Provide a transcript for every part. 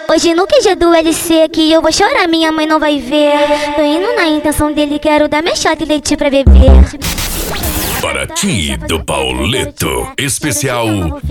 Hoje no QG do LC que eu vou chorar, minha mãe não vai ver. Tô indo na intenção dele, quero dar minha chata e leite pra beber. Para ti, do Pauleto, especial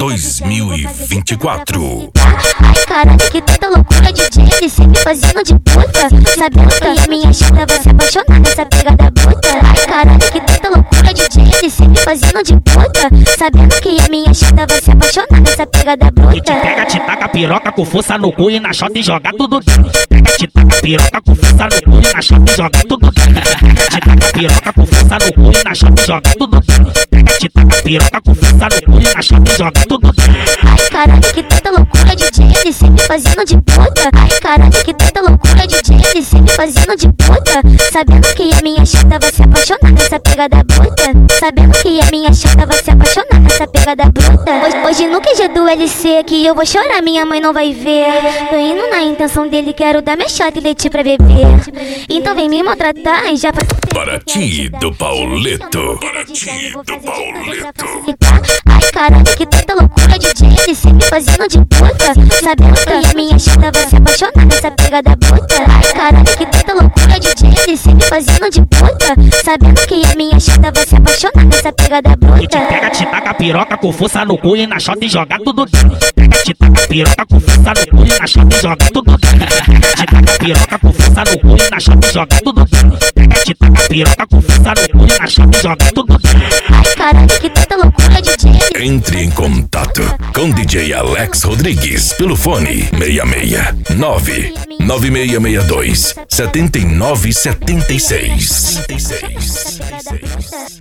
2024. Ai caralho, que tanta loucura, DJ LC me fazendo de puta. Sabendo que a minha chata vai se apaixonar nessa pegada bruta. Ai caralho, que tanta loucura, DJ LC me fazendo de puta. Sabendo que a minha chata vai se apaixonar nessa pegada bruta. E te pega, te taca piroca com força no cu e na chota e joga tudo. Pega, te taca piroca com força no cu e na chota e joga tudo. Te taca piroca com força no cu e na chota e joga tudo. Pega, te taca piroca com força no cu e na chota e joga tudo. Ai caralho, que tanta loucura, DJ LC me fazendo de puta. Ai caralho, que tanta loucura, DJ LC me fazendo de puta. Sabendo que a minha chata vai se apaixonar nessa pegada bruta. Sabendo que a minha chata vai se apaixonar nessa pegada bruta. Hoje no QG do LC que eu vou chorar, minha mãe não vai ver. Tô indo na intenção dele, quero dar minha chata e leite pra beber. Então vem me maltratar e já faz. Para ti, do Pauleto. Para ti, do Pauleto. Ai caralho, que tanta loucura, DJ LC me fazendo de puta. Sabendo que a minha chata vai se apaixonar nessa pegada bruta. Ai caralho, que tanta loucura, DJ LC me fazendo de puta. Sabendo que a minha chata vai se apaixonar nessa pegada bruta. E te pega, te taca piroca com força no cu e na chota e joga tudo. Pega, te taca piroca com força no cu e na chota e joga tudo. Te taca piroca com força no cu e na chota e joga tudo. Pega, te taca piroca com força no cu e na chota e joga tudo. Ai caralho, que tanta loucura, DJ LC. Entre em contato com DJ Alex Rodrigues pelo fone 669 9662 7976.